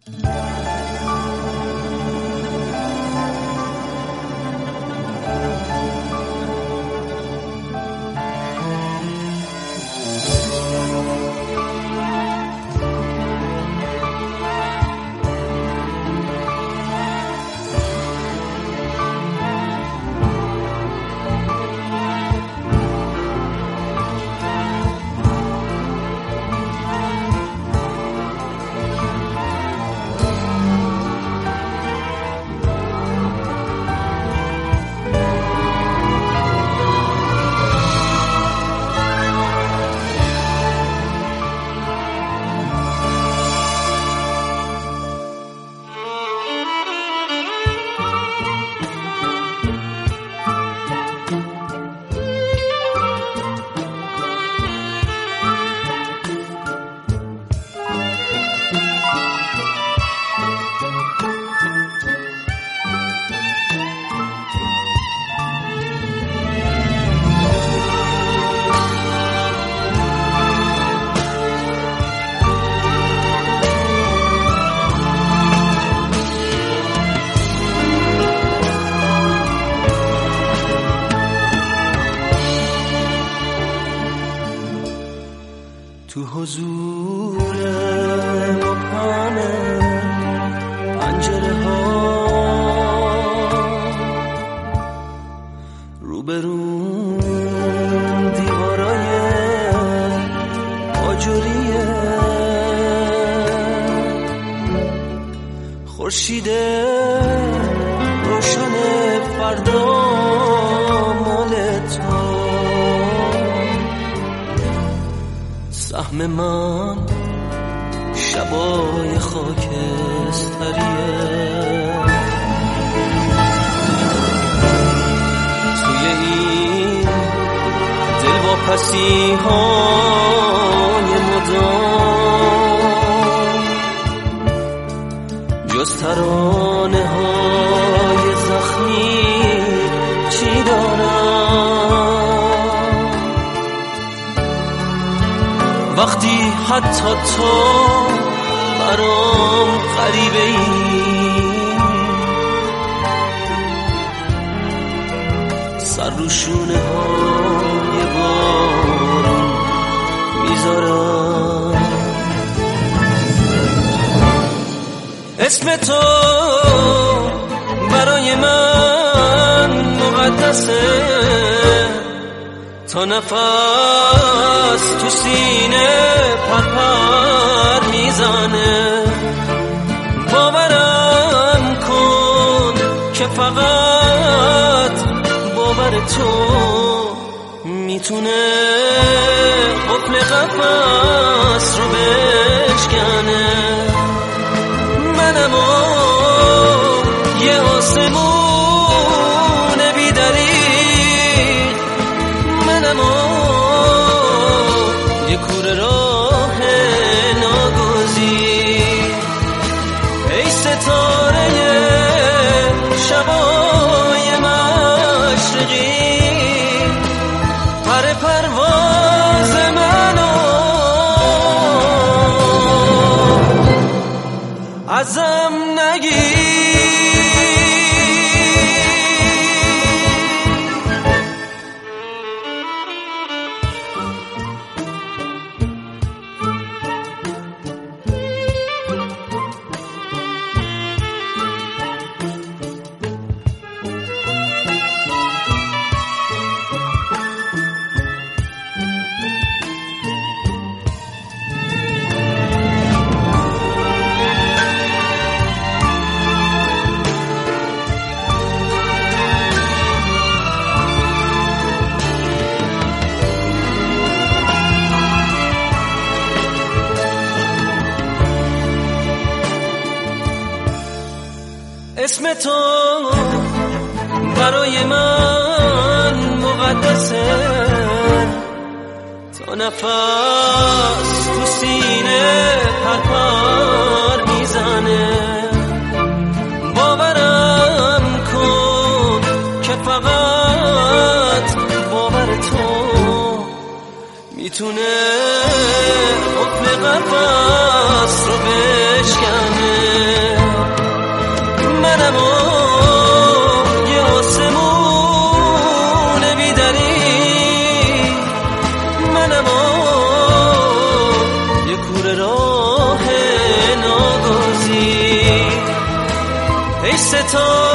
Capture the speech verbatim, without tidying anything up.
تو حضور مبهم پنجره ها روبرون دیوارای آجوریه خورشید روشن فردا مال تو سهم من شبای خاکستریه توی این دلواپسی های مدام جز ترانه های زخمی چی دارم وقتی حتی تو برام غریبه ای سر رو شونه های بارون میذارم اسم تو برای من مقدسه تا نفس تو سینه پرپر میزنه باورم کن که فقط باور تو میتونه قفل قفس رو بشکنه منم و یه آسمون بی‌دریغ منم و یه کوره راه ناگزیر ای ستاره شبای مشرقی پر پرواز منو ازم نگیر اسم تو برای من مقدسه تا نفس تو سینه پرپر میزنه باورم کن که فقط باور تو میتونه قفل قفس رو بشکنه ستاره